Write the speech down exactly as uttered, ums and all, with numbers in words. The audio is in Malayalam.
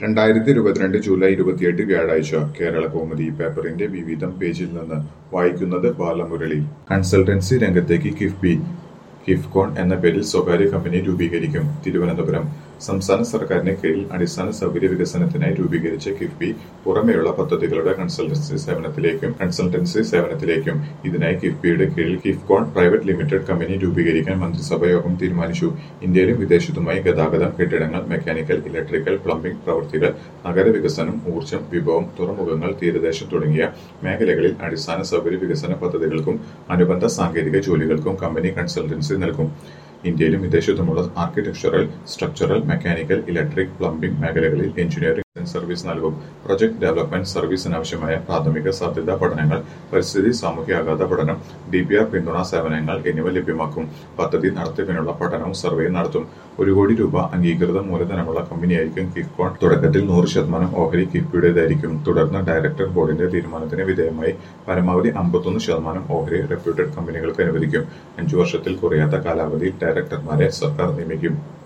രണ്ടായിരത്തി ഇരുപത്തിരണ്ട് ജൂലൈ ഇരുപത്തിയെട്ട് വ്യാഴാഴ്ച കേരള കൗമുദി പേപ്പറിന്റെ വിവിധം പേജിൽ നിന്ന് വായിക്കുന്നത് ബാലമുരളി. കൺസൾട്ടൻസി രംഗത്തേക്ക് കിഫ്ബി. കിഫ്കോൺ എന്ന പേരിൽ സ്വകാര്യ കമ്പനി രൂപീകരിക്കും. തിരുവനന്തപുരം. സംസ്ഥാന സർക്കാരിന് കീഴിൽ അടിസ്ഥാന സൗകര്യ വികസനത്തിനായി രൂപീകരിച്ച കിഫ്ബി പുറമെയുള്ള പദ്ധതികളുടെ കൺസൾട്ടൻസി സേവനത്തിലേക്കും കൺസൾട്ടൻസി സേവനത്തിലേക്കും ഇതിനായി കിഫ്ബിയുടെ കീഴിൽ കിഫ്കോൺ പ്രൈവറ്റ് ലിമിറ്റഡ് കമ്പനി രൂപീകരിക്കാൻ മന്ത്രിസഭാ യോഗം തീരുമാനിച്ചു. ഇന്ത്യയിലും വിദേശത്തുമായി ഗതാഗതം, കെട്ടിടങ്ങൾ, മെക്കാനിക്കൽ, ഇലക്ട്രിക്കൽ, പ്ലംബിംഗ് പ്രവൃത്തികൾ, നഗരവികസനം, ഊർജ്ജം, വിഭവം, തുറമുഖങ്ങൾ, തീരദേശം തുടങ്ങിയ മേഖലകളിൽ അടിസ്ഥാന സൗകര്യ വികസന പദ്ധതികൾക്കും അനുബന്ധ സാങ്കേതിക ജോലികൾക്കും കമ്പനി കൺസൾട്ടൻസി നൽകും. ഇന്ത്യയിലും വിദേശത്തുമുള്ള architectural, structural, mechanical, electric, plumbing മേഖലകളിൽ എഞ്ചിനീയറിംഗ് സർവീസ് നൽകും. പ്രൊജക്ട് ഡെവലപ്മെന്റ് സർവീസിനാവശ്യമായ പ്രാഥമിക സാധ്യതാ പഠനങ്ങൾ, പരിസ്ഥിതി സാമൂഹ്യാഘാത പഠനം, ഡി പി ആർ പിന്തുണാ സേവനങ്ങൾ എന്നിവ ലഭ്യമാക്കും. പദ്ധതി നടത്തിപ്പിനുള്ള പഠനവും സർവേയും നടത്തും. ഒരു കോടി രൂപ അംഗീകൃത മൂലധനമുള്ള കമ്പനിയായിരിക്കും കിഫ്കോൺ. തുടക്കത്തിൽ നൂറ് ശതമാനം ഓഹരി കിഫ്ബിയുടേതായിരിക്കും. തുടർന്ന് ഡയറക്ടർ ബോർഡിന്റെ തീരുമാനത്തിന് വിധേയമായി പരമാവധി അമ്പത്തൊന്ന് ശതമാനം ഓഹരി റെപ്യൂട്ടഡ് കമ്പനികൾക്ക് അനുവദിക്കും. അഞ്ചു വർഷത്തിൽ കുറയാത്ത കാലാവധിയിൽ ഡയറക്ടർമാരെ സർക്കാർ നിയമിക്കും.